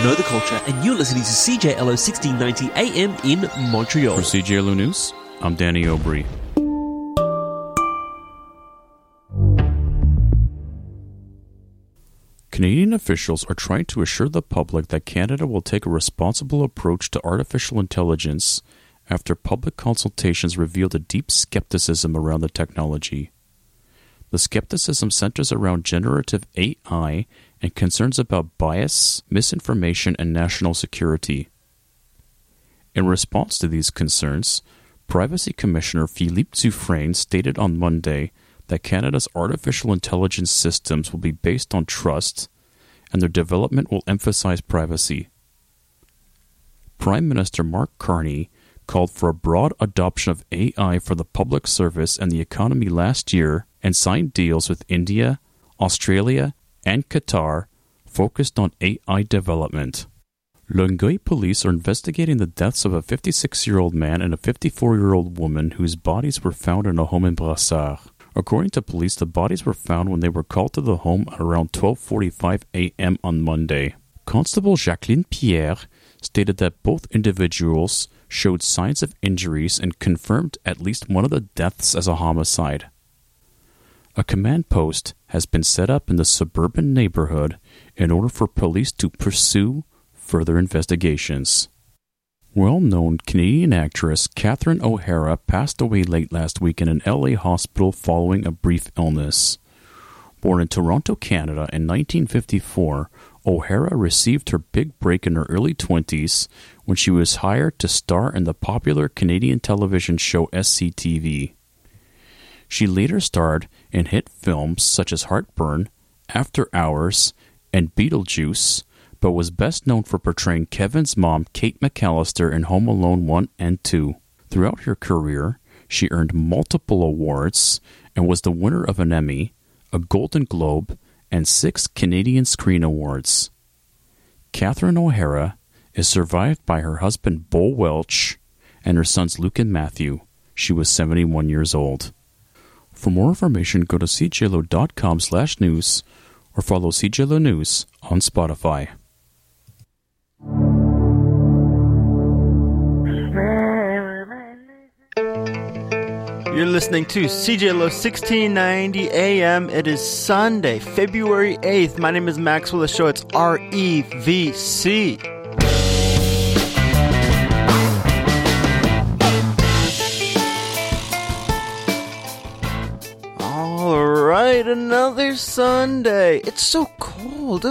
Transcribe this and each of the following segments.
know the culture, and you're listening to CJLO 1690 AM in Montreal. For CJLO News, I'm Danny Aubry. Canadian officials are trying to assure the public that Canada will take a responsible approach to artificial intelligence after public consultations revealed a deep skepticism around the technology. The skepticism centers around generative AI and concerns about bias, misinformation, and national security. In response to these concerns, Privacy Commissioner Philippe Dufresne stated on Monday that Canada's artificial intelligence systems will be based on trust, and their development will emphasize privacy. Prime Minister Mark Carney called for a broad adoption of AI for the public service and the economy last year and signed deals with India, Australia, and Qatar focused on AI development. Longueuil police are investigating the deaths of a 56-year-old man and a 54-year-old woman whose bodies were found in a home in Brassard. According to police, the bodies were found when they were called to the home at around 12:45 a.m. on Monday. Constable Jacqueline Pierre stated that both individuals showed signs of injuries and confirmed at least one of the deaths as a homicide. A command post has been set up in the suburban neighborhood in order for police to pursue further investigations. Well-known Canadian actress Catherine O'Hara passed away late last week in an LA hospital following a brief illness. Born in Toronto, Canada in 1954, O'Hara received her big break in her early 20s when she was hired to star in the popular Canadian television show SCTV. She later starred in hit films such as Heartburn, After Hours, and Beetlejuice, but was best known for portraying Kevin's mom, Kate McAllister, in Home Alone 1 and 2. Throughout her career, she earned multiple awards and was the winner of an Emmy, a Golden Globe, and 6 Canadian Screen Awards. Catherine O'Hara is survived by her husband, Bo Welch, and her sons, Luke and Matthew. She was 71 years old. For more information, go to cjlo.com/news or follow CJLO News on Spotify. You're listening to CJLO 1690 AM. It is Sunday, February 8th. My name is Maxwell. The show, it's REVC. All right, another Sunday. It's so cold.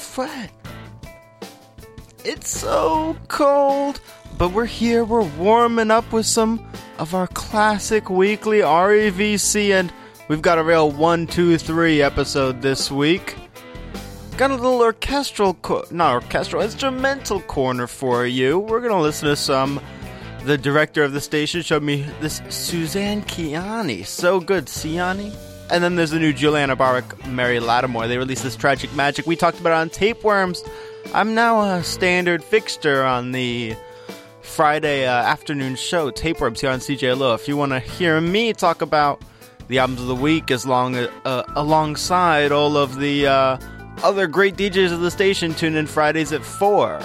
It's so cold. But we're here. We're warming up with some of our classic weekly REVC, and we've got a real 1, 2, 3 episode this week. Got a little instrumental corner for you. We're gonna listen to some. The director of the station showed me this Suzanne Ciani. So good, Ciani. And then there's the new Juliana Barwick, Mary Lattimore. They released this Tragic Magic. We talked about it on Tapeworms. I'm now a standard fixture on the Friday afternoon show, Tapeworms, here on CJLO. If you want to hear me talk about the albums of the week alongside all of the other great DJs of the station, tune in Fridays at 4.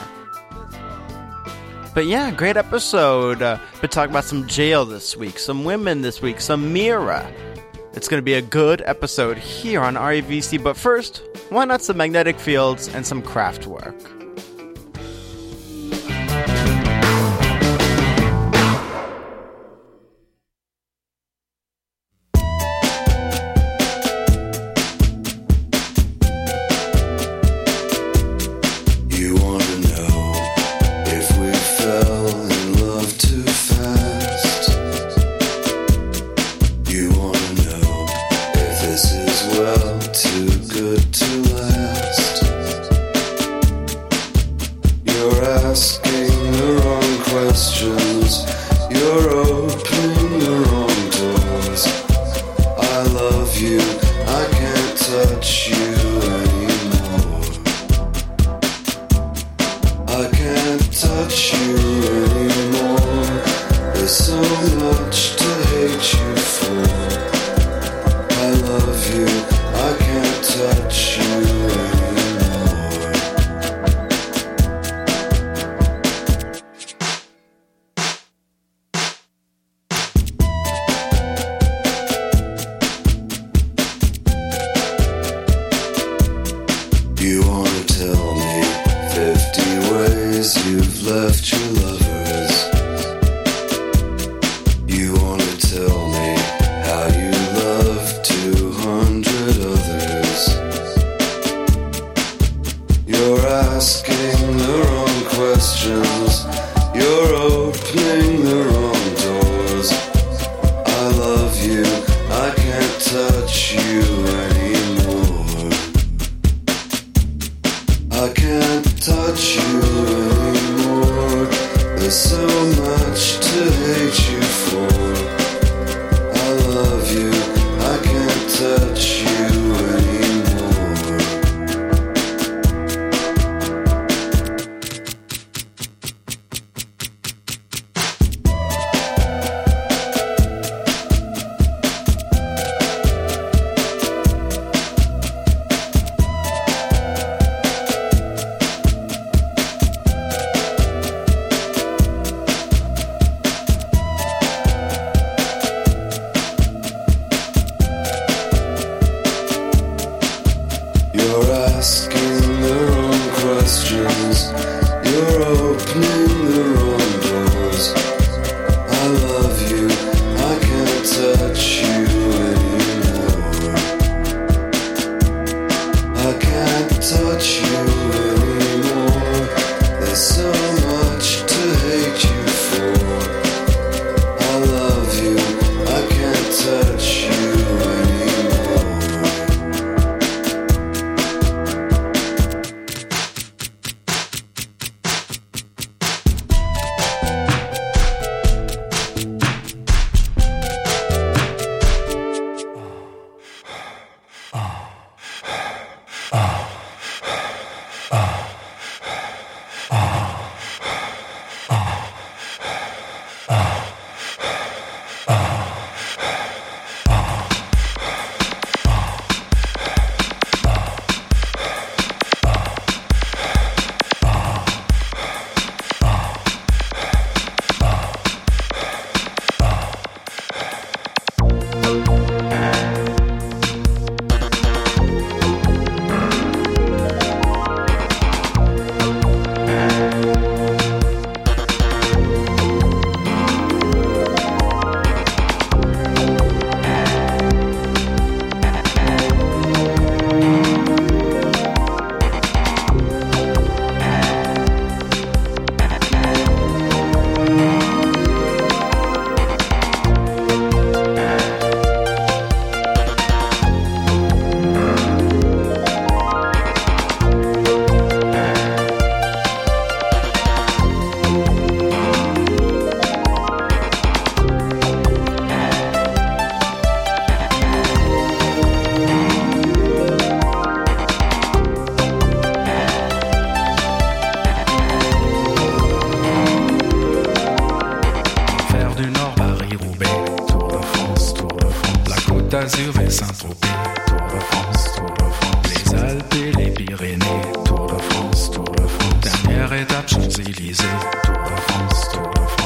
But yeah, great episode. Been talking about some jail this week, some women this week, some Mira. It's going to be a good episode here on REVC, but first, why not some Magnetic Fields and some Kraftwerk? left your lovers. You wanna tell me how you loved 200 others. You're asking the wrong questions. You're opening the wrong doors. I love you, I can't touch you anymore. I can't touch you anymore. There's so much to hate you for. I love you, I can't touch you anymore. You're asking the wrong questions. You're opening the wrong doors. I love you, I can't touch you anymore. I can't touch you anymore. There's so much to hate you for. I love you, I can't touch you anymore. d'Azur et Saint-Tropez, Tour de France, Tour de France. Les Alpes et les Pyrénées, Tour de France, Tour de France. Dernière étape, Champs-Élysées, Tour de France, Tour de France.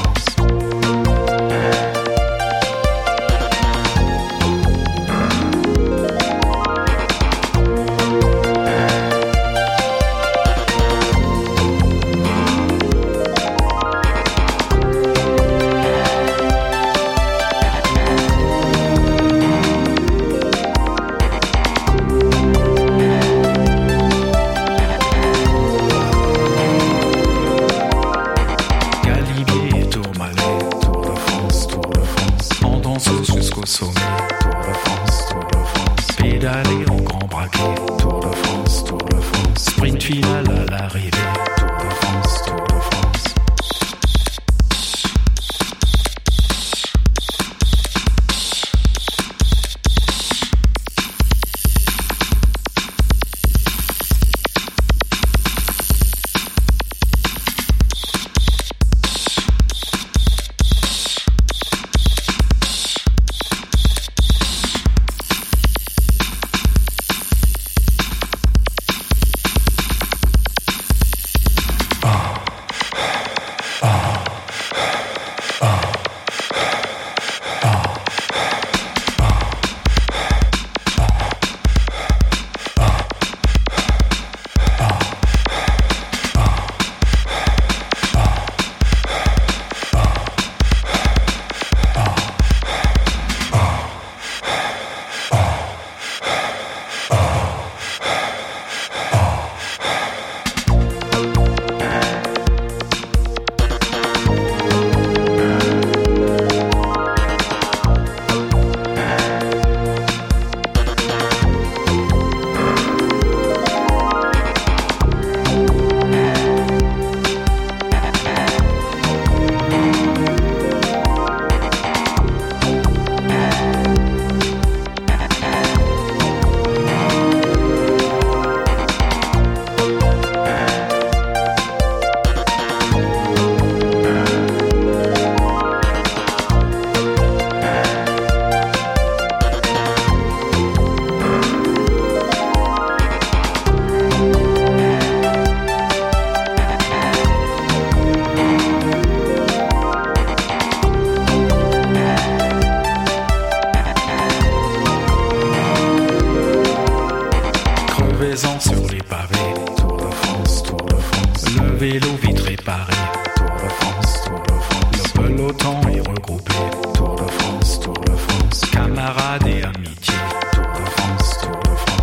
Le vélo vite réparé, Tour de France, Tour de France. Le peloton est regroupé, Tour de France, Tour de France. Camarades et amitié, Tour de France, Tour de France.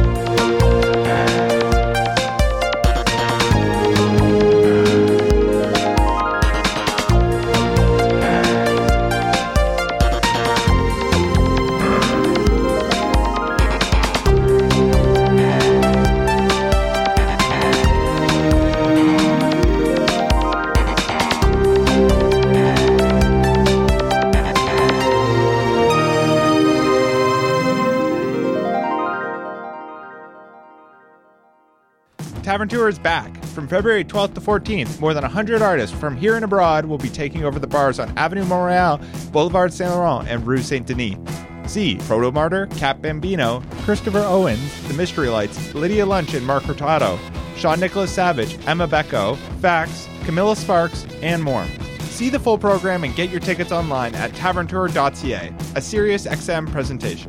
Tavern Tour is back. From February 12th to 14th, more than 100 artists from here and abroad will be taking over the bars on Avenue Montreal, Boulevard Saint Laurent, and Rue Saint Denis. See Proto Martyr, Cat Bambino, Christopher Owens, The Mystery Lights, Lydia Lunch and Mark Hurtado, Sean Nicholas Savage, Emma Becco, Fax, Camilla Sparks, and more. See the full program and get your tickets online at taverntour.ca, a Sirius XM presentation.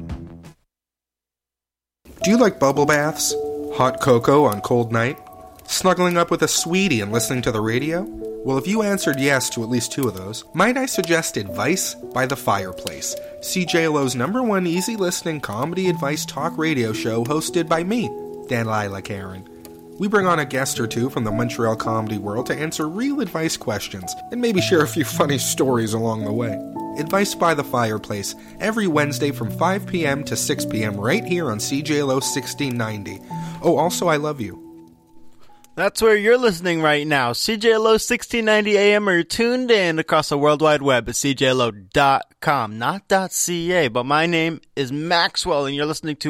Do you like bubble baths? Hot cocoa on cold night? Snuggling up with a sweetie and listening to the radio? Well, if you answered yes to at least two of those, might I suggest Advice by the Fireplace, CJLO's #1 easy listening comedy advice talk radio show hosted by me, Delilah Karen. We bring on a guest or two from the Montreal comedy world to answer real advice questions and maybe share a few funny stories along the way. Advice by the Fireplace, every Wednesday from 5 p.m. to 6 p.m. right here on CJLO 1690. Oh, also, I love you. That's where you're listening right now. CJLO 1690 AM, or you're tuned in across the World Wide Web at CJLO.com, not .ca, but my name is Maxwell, and you're listening to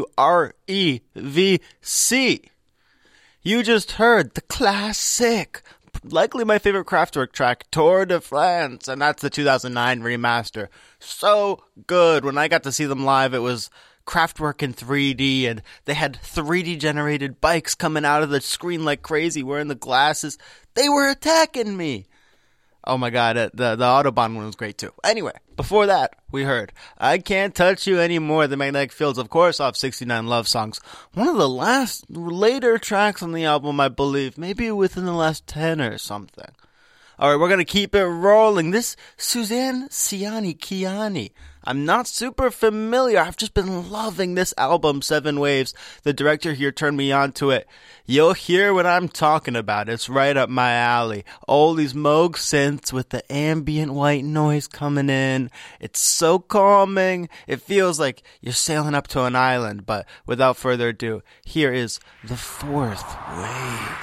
REVC. You just heard the classic, likely my favorite Kraftwerk track, Tour de France, and that's the 2009 remaster. So good. When I got to see them live, it was Kraftwerk in 3D, and they had 3D generated bikes coming out of the screen like crazy, wearing the glasses. They were attacking me. Oh my god, the Autobahn one was great too. Anyway, before that, we heard I Can't Touch You Anymore, the Magnetic Fields, of course, off 69 Love Songs. One of the later tracks on the album, I believe, maybe within the last 10 or something. Alright, we're gonna keep it rolling. This Suzanne Ciani. I'm not super familiar. I've just been loving this album, Seven Waves. The director here turned me on to it. You'll hear what I'm talking about. It's right up my alley. All these Moog synths with the ambient white noise coming in. It's so calming. It feels like you're sailing up to an island. But without further ado, here is The Fourth Wave.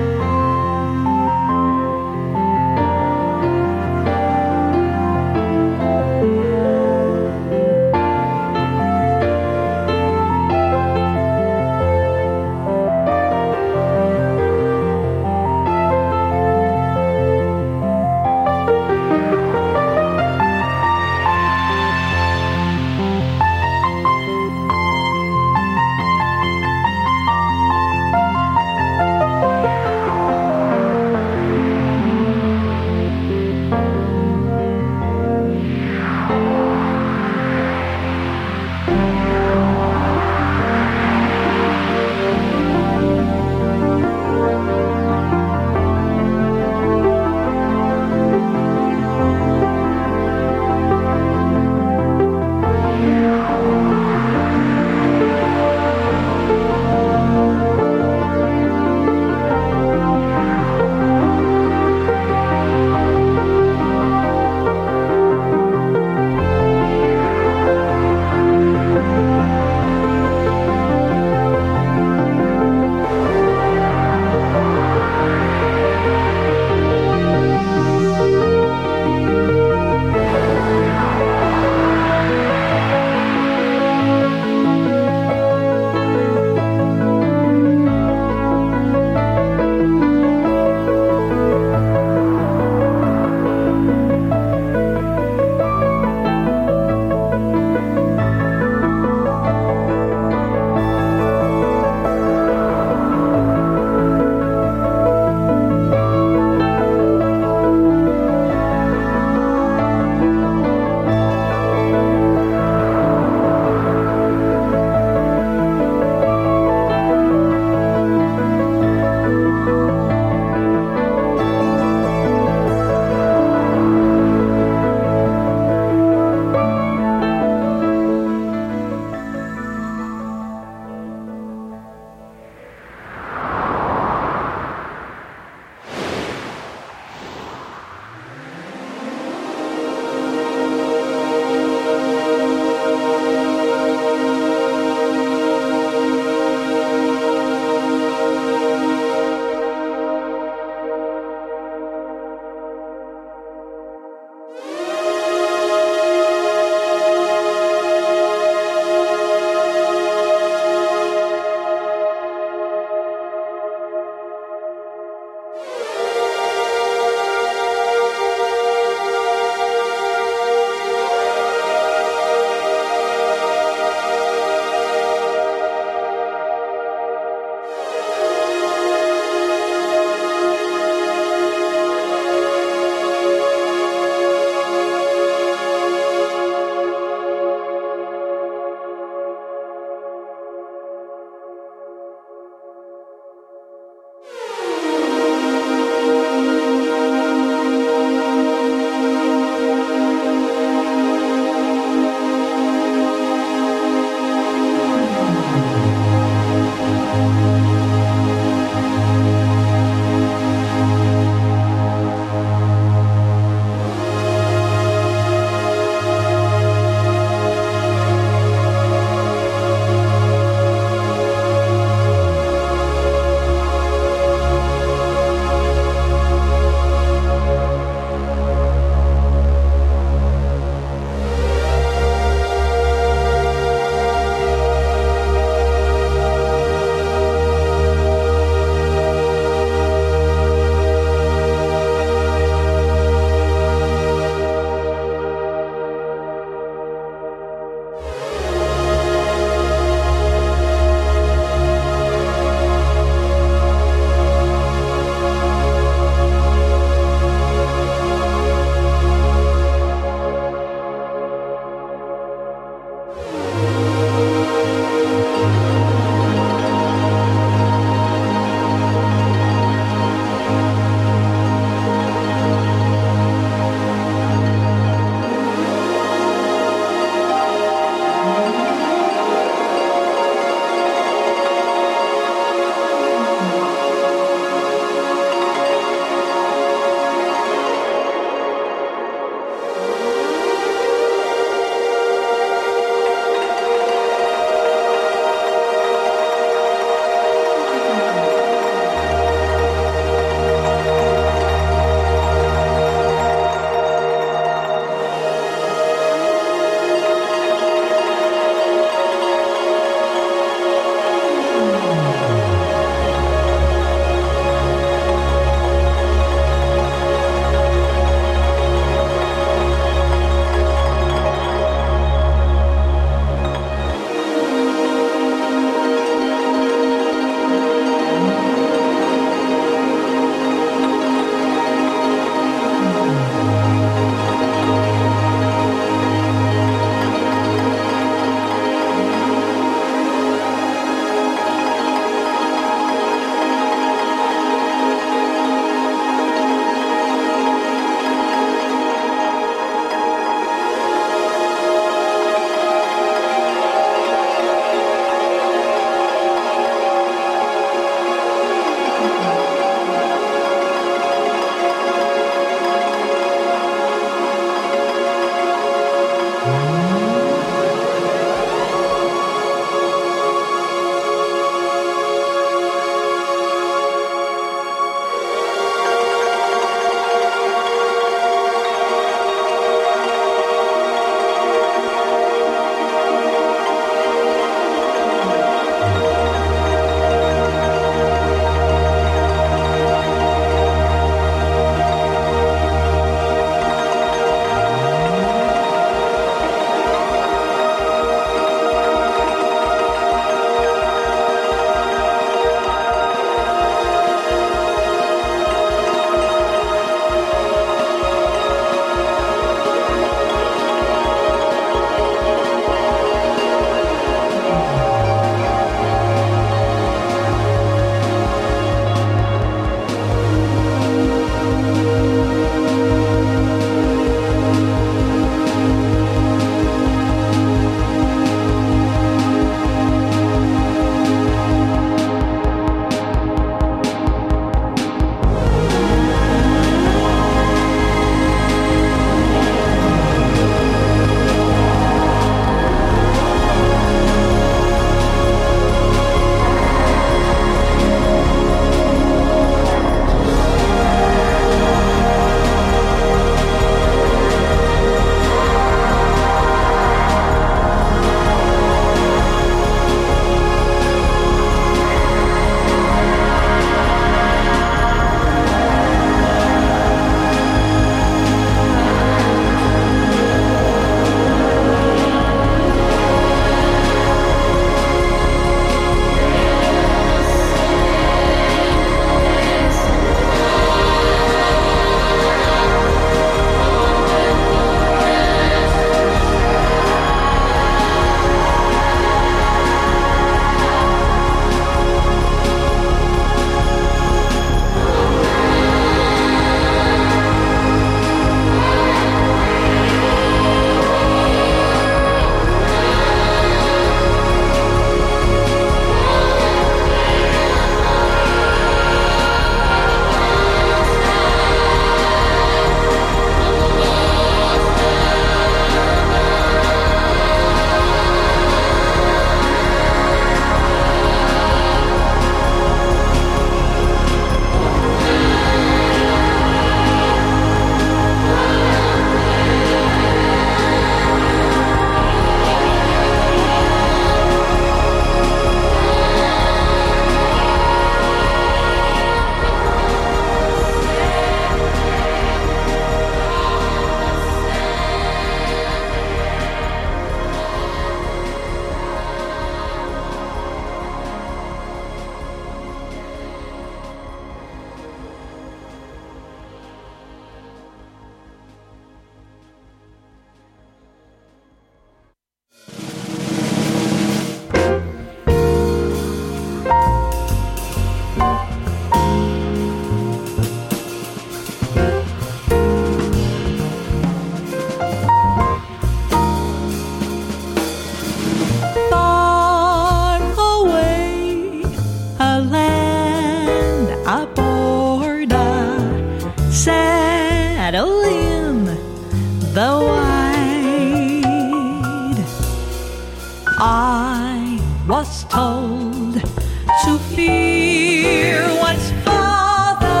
bold to fear one's father.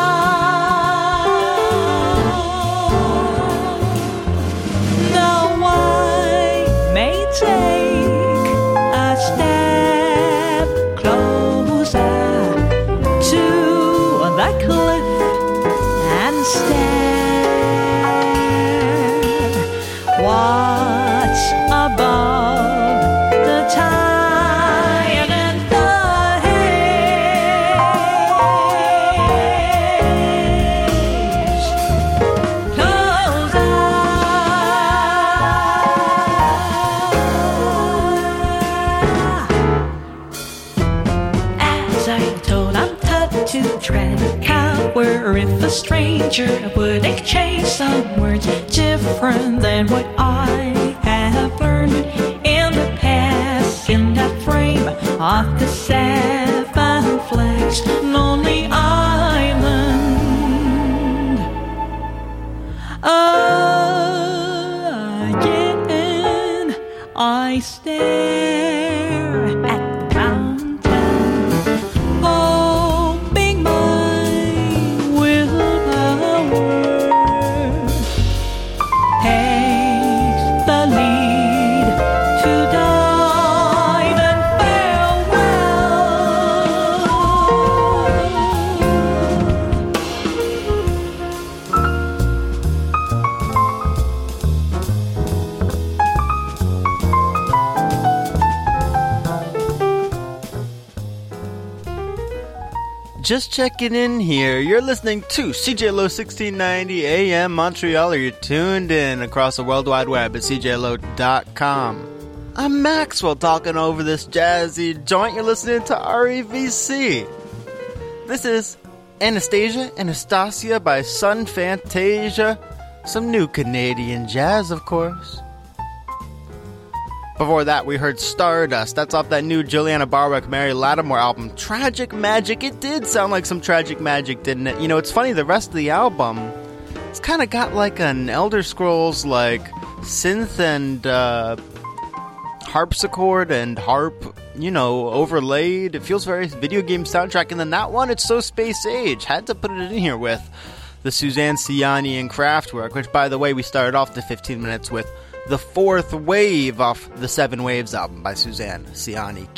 Though I may take a step closer to the cliff and stare, what's above the tide and the haze? Close as I told I'm tough to tread, cower if a stranger would exchange some words different than what I have learned in the past. In that frame of the seven flags, lonely island, again I stare at the mountain, hoping my willpower takes the lead to dive and Just checking in here. You're listening to CJLO 1690 AM Montreal, or you're tuned in across the World Wide Web at CJLO.com. I'm Maxwell, talking over this jazzy joint. You're listening to REVC. This is Anastasia by Sun Fantasia. Some new Canadian jazz, of course. Before that, we heard Stardust. That's off that new Juliana Barwick, Mary Lattimore album, Tragic Magic. It did sound like some Tragic Magic, didn't it? You know, it's funny, the rest of the album, it's kind of got like an Elder Scrolls, like, synth and harpsichord and harp, you know, overlaid. It feels very video game soundtrack. And then that one, it's so space age. Had to put it in here with the Suzanne Ciani and Kraftwerk, which, by the way, we started off the 15 minutes with the fourth wave off the Seven Waves album by Suzanne Ciani.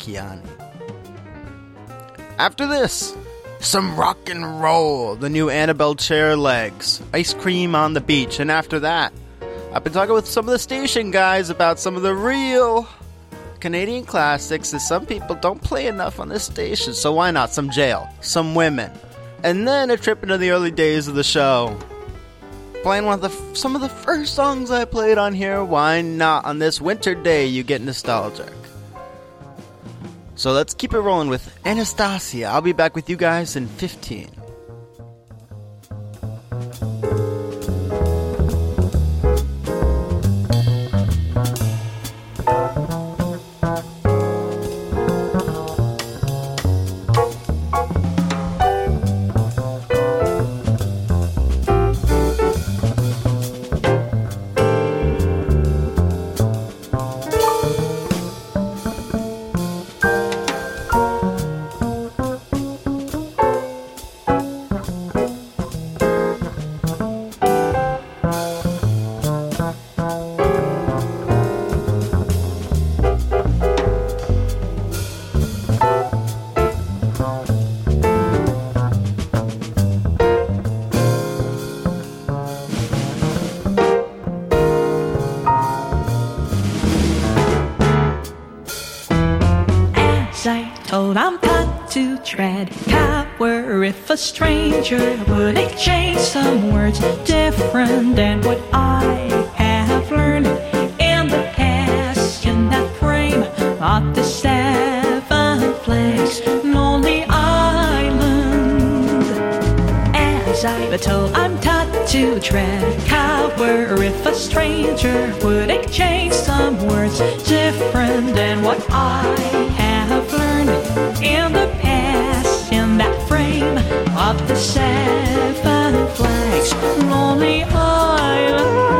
After this, some rock and roll, the new Annabelle Chair Legs, Ice Cream on the Beach. And after that, I've been talking with some of the station guys about some of the real Canadian classics that some people don't play enough on this station. So why not some Jail, some Women, and then a trip into the early days of the show, playing some of the first songs I played on here. Why not? On this winter day, you get nostalgic. So let's keep it rolling with Anastasia. I'll be back with you guys in 15. I'm taught to tread, cower if a stranger would exchange some words different than what I have learned in the past. In that frame of the seven flags, lonely island, as I've told, I'm taught to tread, cower if a stranger would exchange some words different than what I have learned in the past. In that frame of the seven flags, lonely island.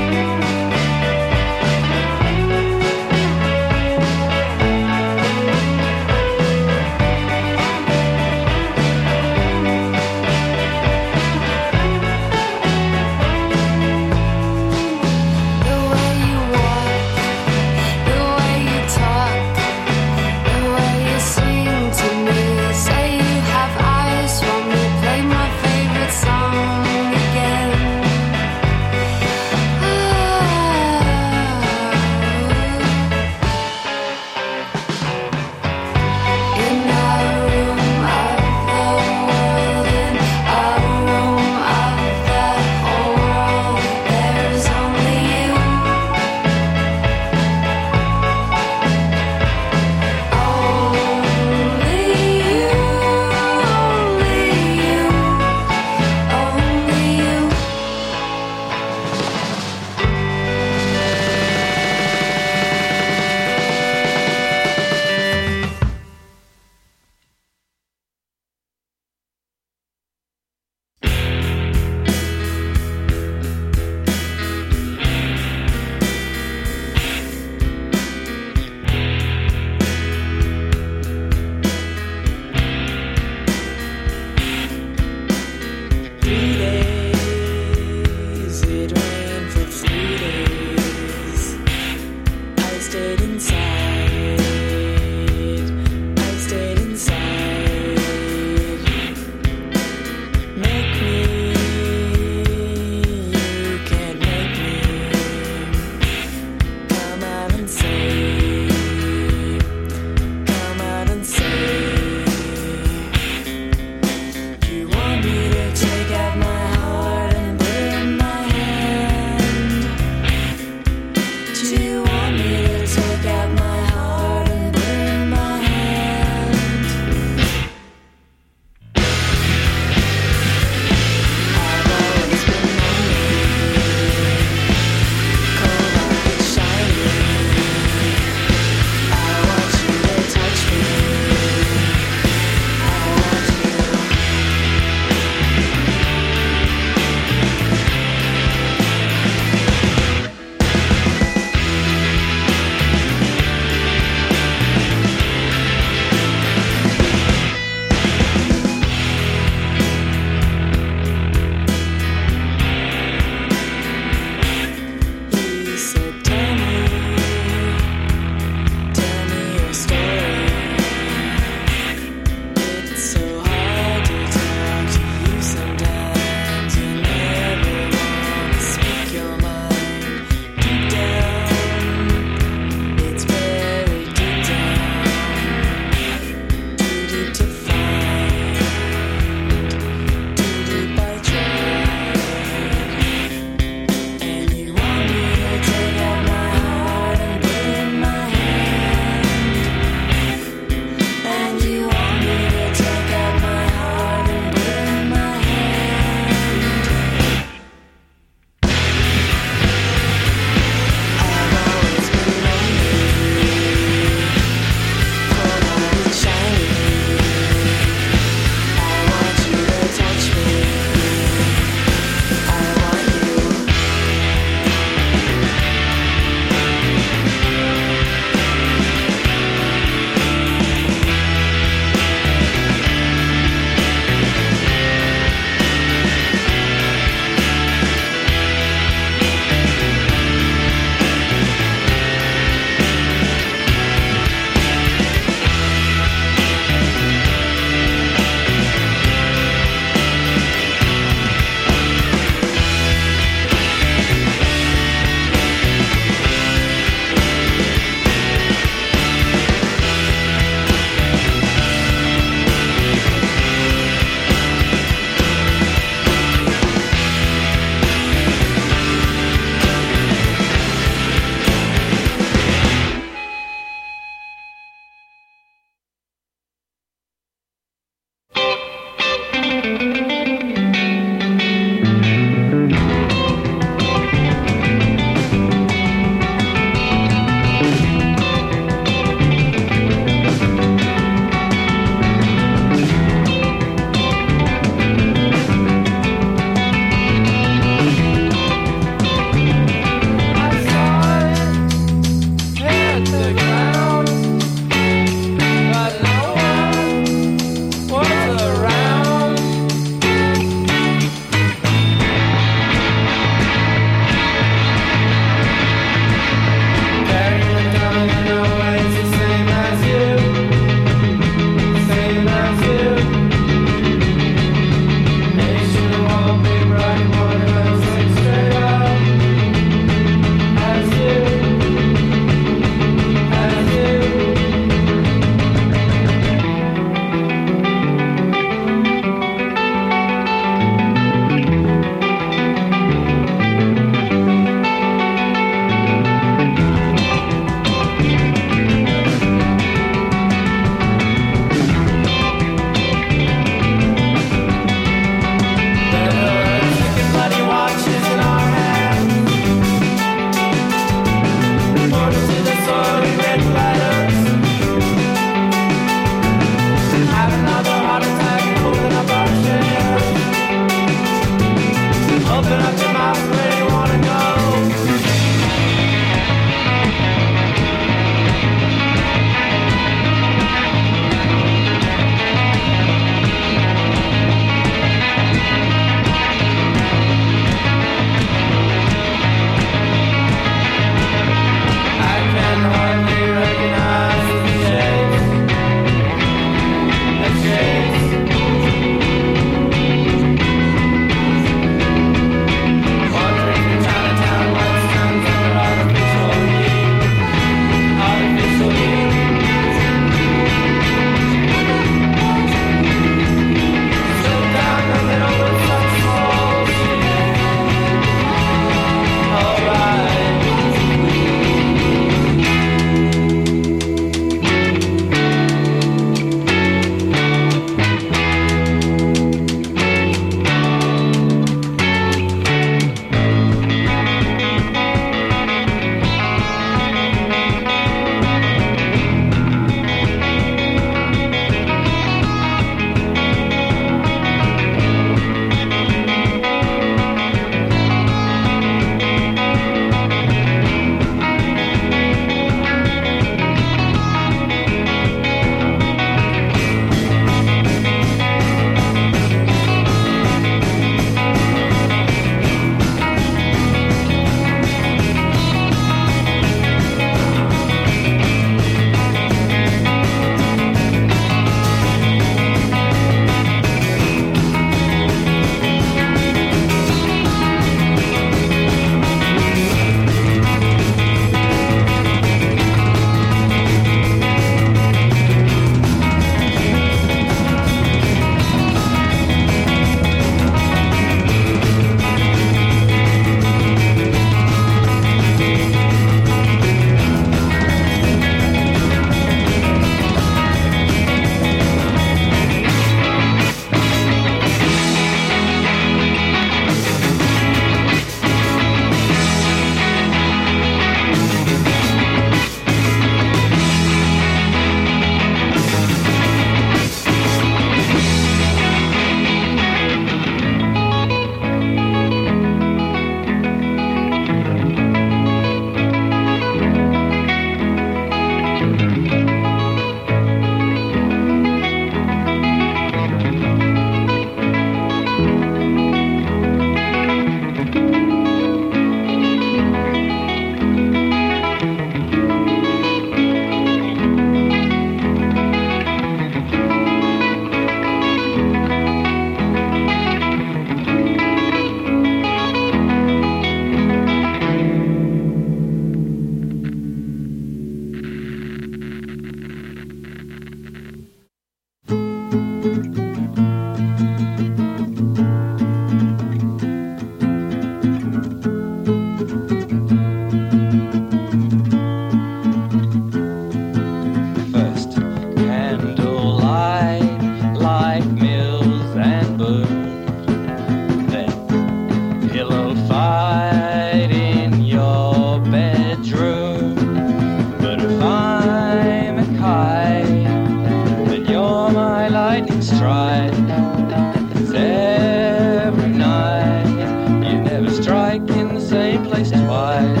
you're my lightning strike. It's every night. You never strike in the same place twice.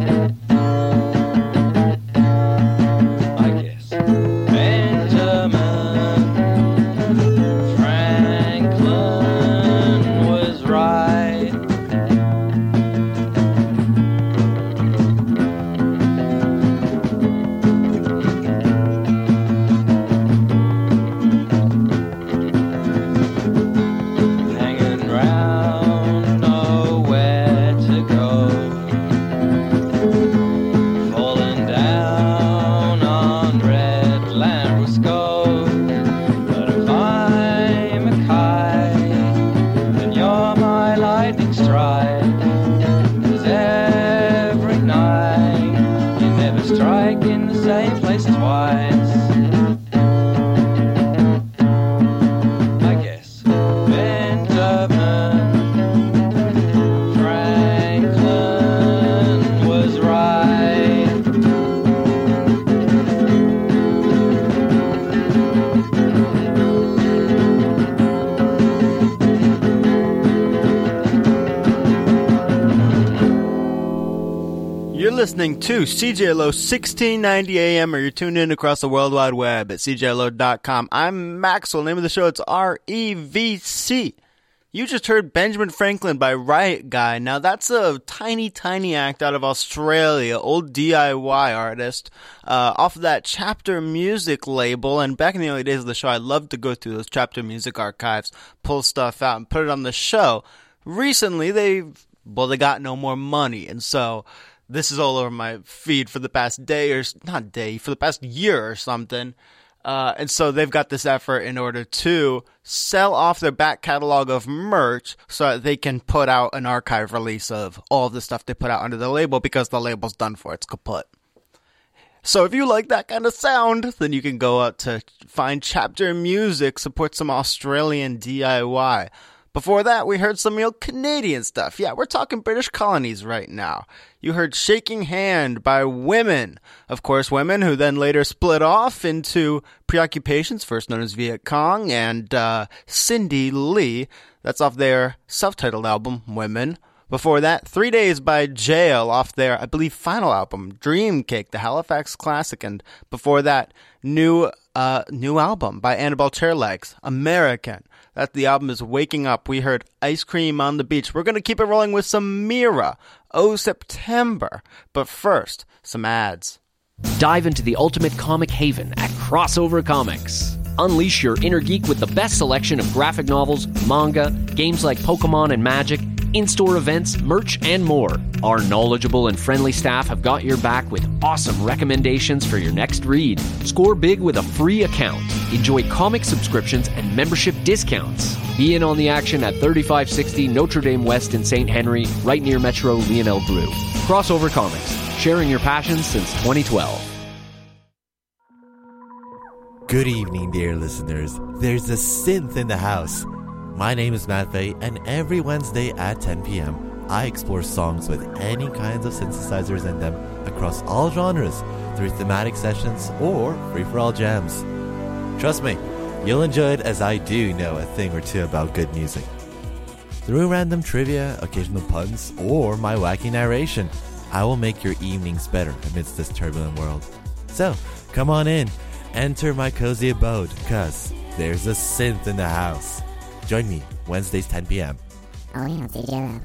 I guess Benjamin Franklin was right. Hanging round, nowhere to go. Falling down on red Lambrusco. But if I'm a kite, then you're my lightning strike. 'Cause every night you never strike in the same place twice. I guess Benjamin Franklin was right. You're listening to CJLO 1690 AM, or you're tuned in across the World Wide Web at CJLO.com. I'm Maxwell. Name of the show, it's REVC. You just heard Benjamin Franklin by Riot Guy. Now, that's a tiny, tiny act out of Australia, old DIY artist, off of that Chapter Music label. And back in the early days of the show, I loved to go through those Chapter Music archives, pull stuff out, and put it on the show. Recently, they got no more money, and so this is all over my feed for the past for the past year or something. And so they've got this effort in order to sell off their back catalog of merch so that they can put out an archive release of all of the stuff they put out under the label, because the label's done for. It's kaput. So if you like that kind of sound, then you can go out to find Chapter Music, support some Australian DIY. Before that, we heard some real Canadian stuff. Yeah, we're talking British colonies right now. You heard Shaking Hand by Women. Of course, Women, who then later split off into Preoccupations, first known as Viet Cong, and Cindy Lee. That's off their self-titled album, Women. Before that, 3 Days by Jail, off their, I believe, final album, Dream Cake, the Halifax classic. And before that, new album by Annabelle Chairlegs, American. The album is Waking Up. We heard Ice Cream on the Beach. We're going to keep it rolling with some Mira, Oh September. But first, some ads. Dive into the ultimate comic haven at Crossover Comics. Unleash your inner geek with the best selection of graphic novels, manga, games like Pokemon and Magic, in-store events, merch, and more. Our knowledgeable and friendly staff have got your back with awesome recommendations for your next read. Score big with a free account. Enjoy comic subscriptions and membership discounts. Be in on the action at 3560 Notre Dame West in St. Henry, right near Metro Lionel Brew. Crossover Comics, sharing your passions since 2012. Good evening, dear listeners. There's a synth in the house. My name is Matt Faye, and every Wednesday at 10 p.m., I explore songs with any kinds of synthesizers in them across all genres through thematic sessions or free-for-all jams. Trust me, you'll enjoy it, as I do know a thing or two about good music. Through random trivia, occasional puns, or my wacky narration, I will make your evenings better amidst this turbulent world. So, come on in, enter my cozy abode, cause there's a synth in the house. Join me Wednesdays 10 p.m. Only on CJLO.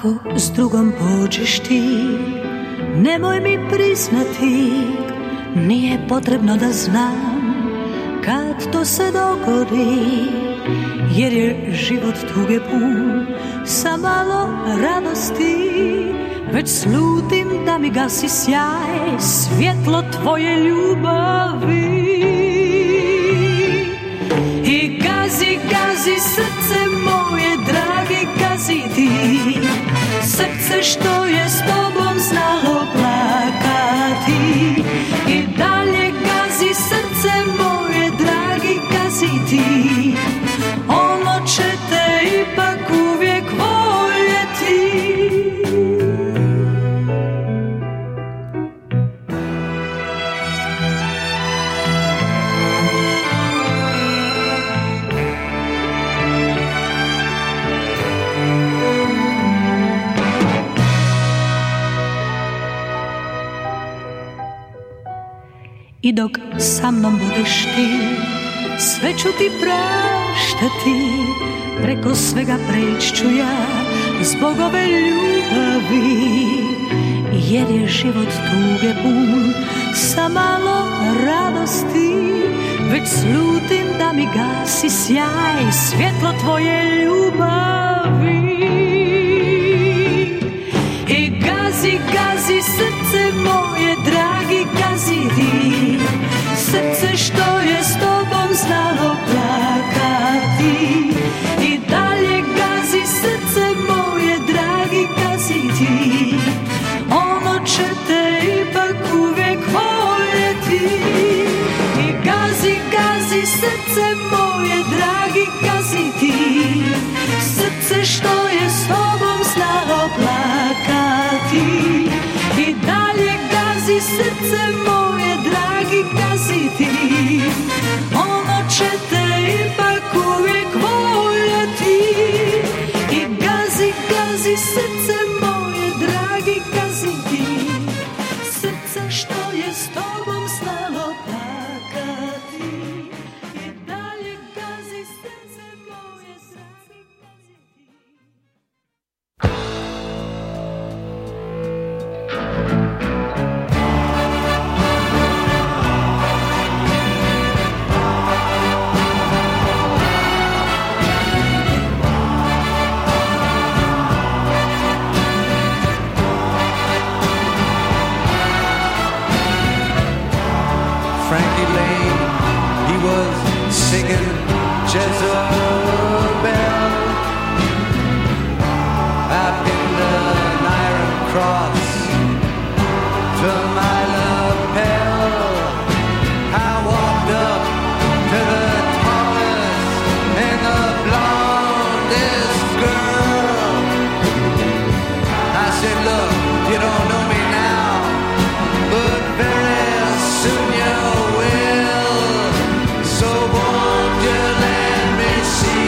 Ako s drugom pođeš ti, nemoj mi priznati, nije potrebno da znam kad to se dogodi, jer je život tuge pun sa malo radosti. Već slutim da mi gasi sjaj, svjetlo tvoje ljubavi. I gazi, gazi srce moje, dragi, gazi ti. Srce što je s tobom znalo plakati. I dalje gazi srce moje, dragi, gazi ti. Ono će te ipak uvijek voljeti. I dok sa mnom budeš ti, sve ću ti praštati, preko svega preći ću ja zbog ove ljubavi. Jer je život tuge pun sa malo radosti, već slutim da mi gasi sjaj, svjetlo tvoje ljubavi. I gazi, gazi srce moje, dragi, gazi ti. Srce što je s tobom znalo plakati. I dalje gazi srce moje, dragi, gazi ti. Ono će te ipak uvijek voljeti. I gazi, gazi srce moje, dragi, gazi ti. Srce što je s tobom znalo plakati. I dalje gazi srce moje, dragi, gazi ti. Ono će te ipak uvijek voljeti. I gazi, gazi srce moje, dragi, gazi ti. Srce što je s tobom znalo plakati. I dalje gazi srce moje, dragi, gazi ti. Frankie Lane, he was singing Jezebel up in the Iron Cross to my lapel. I walked up to the tallest and the blondest girl. I said, look, you don't know me now, but very soon you will. So won't you let me see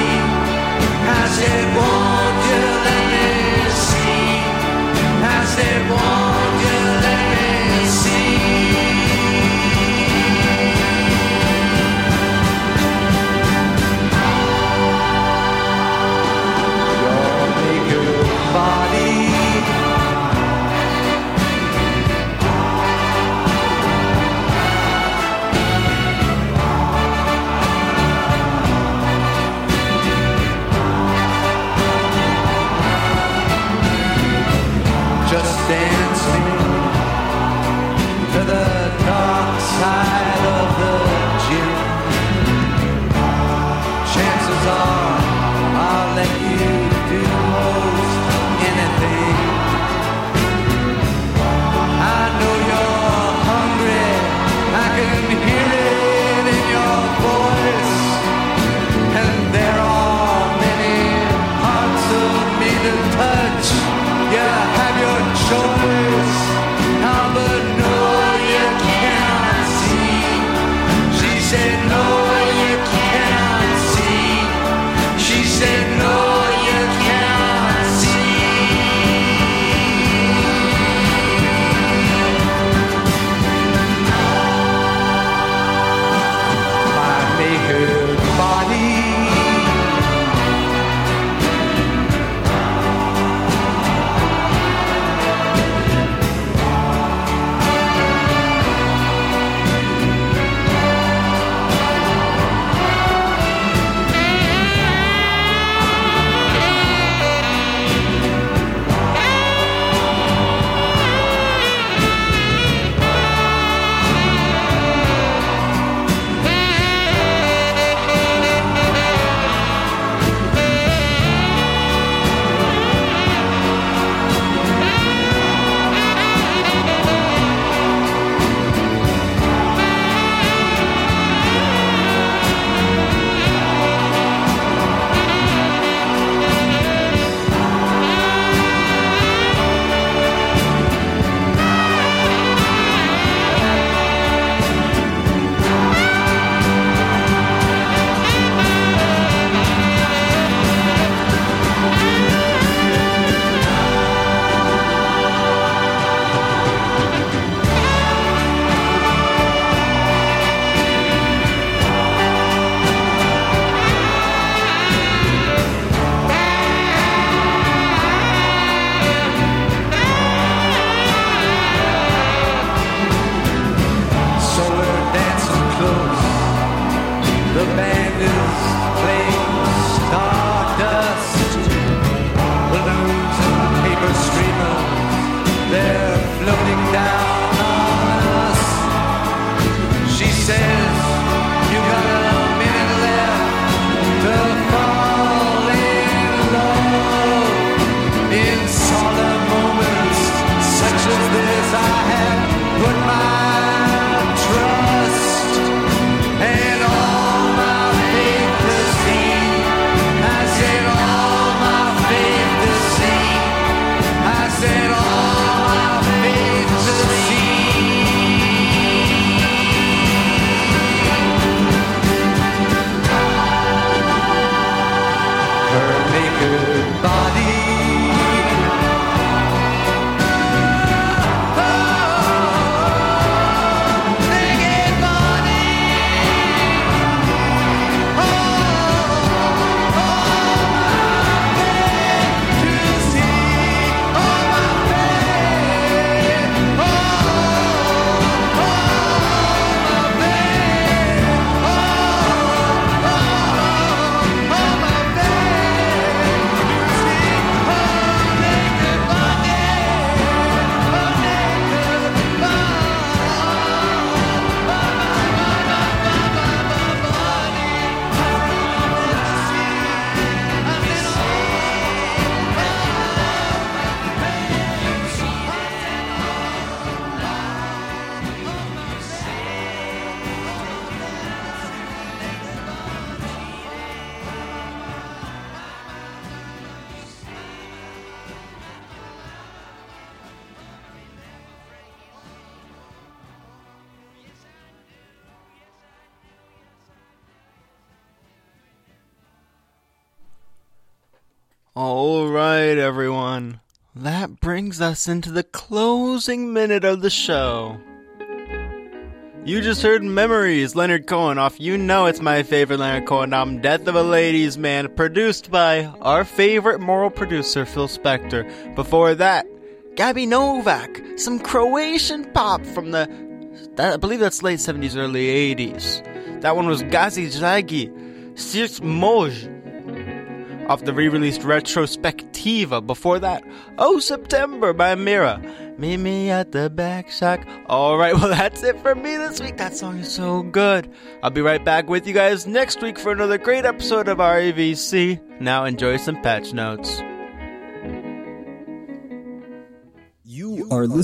All right, everyone. That brings us into the closing minute of the show. You just heard Memories, Leonard Cohen, off You Know It's My Favorite Leonard Cohen album, Death of a Ladies' Man, produced by our favorite moral producer, Phil Spector. Before that, Gabi Novak, some Croatian pop from I believe that's late 70s, early 80s. That one was Gazi Zagi, Sirc Moj, off the re-released Retrospectiva. Before that, Oh September by Mira. Meet me at the back shack. Alright, well that's it for me this week. That song is so good. I'll be right back with you guys next week for another great episode of RAVC. Now enjoy some patch notes. You are listening